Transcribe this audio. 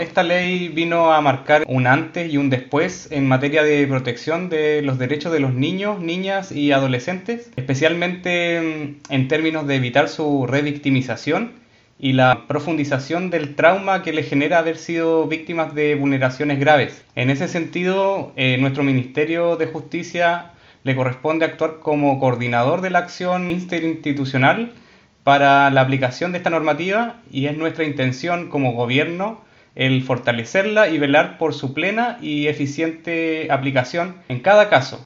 Esta ley vino a marcar un antes y un después en materia de protección de los derechos de los niños, niñas y adolescentes, especialmente en términos de evitar su revictimización y la profundización del trauma que les genera haber sido víctimas de vulneraciones graves. En ese sentido, nuestro Ministerio de Justicia le corresponde actuar como coordinador de la acción interinstitucional para la aplicación de esta normativa y es nuestra intención como gobierno el fortalecerla y velar por su plena y eficiente aplicación en cada caso.